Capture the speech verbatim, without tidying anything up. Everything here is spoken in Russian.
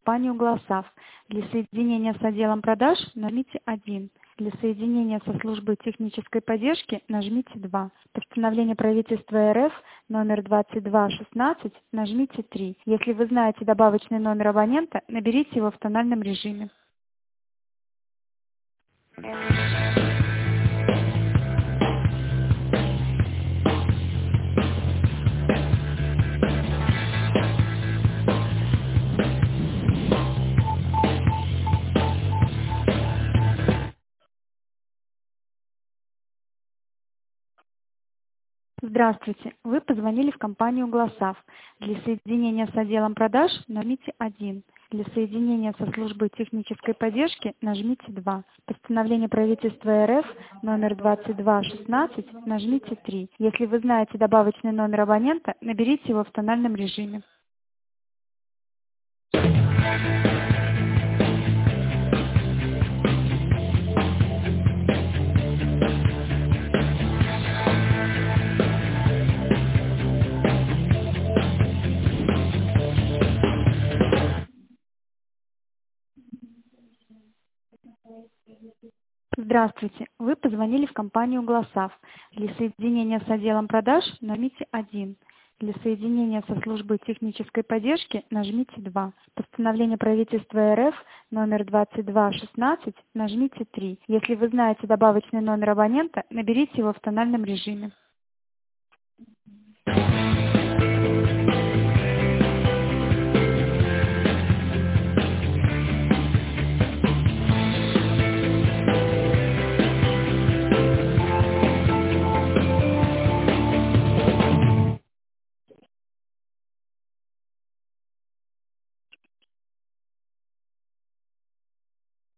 компанию «Гласав». Для соединения с отделом продаж нажмите один. Для соединения со службой технической поддержки нажмите два. Постановление правительства РФ номер двадцать два шестнадцать нажмите три. Если вы знаете добавочный номер абонента, наберите его в тональном режиме. Здравствуйте, вы позвонили в компанию «Гласав». Для соединения с отделом продаж нажмите один. Для соединения со службой технической поддержки нажмите два. Постановление правительства РФ номер двадцать два шестнадцать нажмите три. Если вы знаете добавочный номер абонента, наберите его в тональном режиме. Здравствуйте, вы позвонили в компанию «Гласав». Для соединения с отделом продаж нажмите один. Для соединения со службой технической поддержки нажмите два. Постановление правительства РФ номер двадцать два шестнадцать нажмите три. Если вы знаете добавочный номер абонента, наберите его в тональном режиме.